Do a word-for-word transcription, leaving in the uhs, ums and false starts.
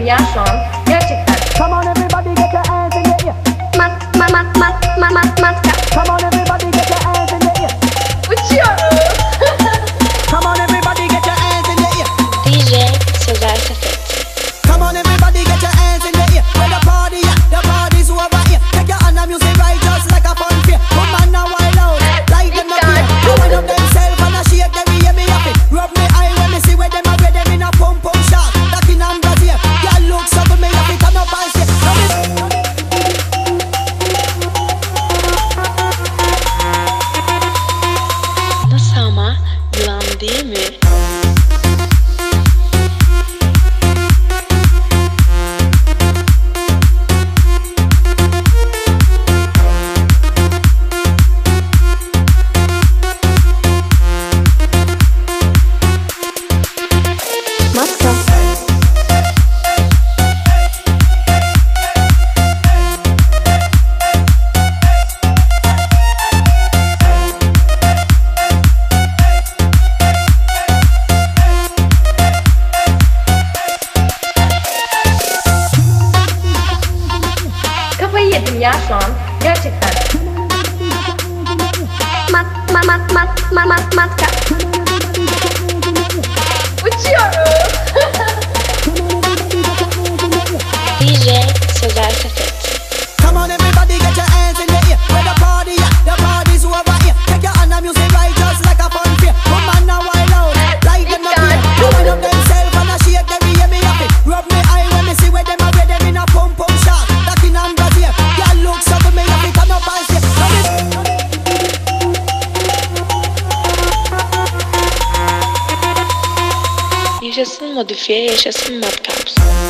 dünya şu an gerçekten. Come on everybody get your hands in the air. Mat mat mat mat mat mat mat. Come on everybody get your hands in the air. Uçuyorum. Come on everybody get your hands in the air. D J Sezer Sefet. Come on everybody get your hands in the air. Where the party at? The party's over here. Take your hand and music right just like a fun fair. Come on now wild out, like them up here. Come on up themselves and a shake them, we hear me happy. Rub me eye when me see where them a them in a pump pump shot. That in and Brazil. Girl look so good me happy. Turn up and say. Nasıl ama? Yılan değil mi? Kafayı yedim ya şu an gerçekten. Mat mat mat mat mat mat mat. Uçuyorum. D J Sezer Sefet. Come on everybody get your hands in the air. Where the party at? The party's over here. Take your hand and music right just like a fun fair. Come on now wild out, like them up here. Come on up themselves and a shake them, we hear me happy. Rub me eye when me see where them a them in a pump pump shot. That in and Brazil. Girl look so good me happy. Turn up and say. Yaşasın modifiye, yaşasın Madcaps.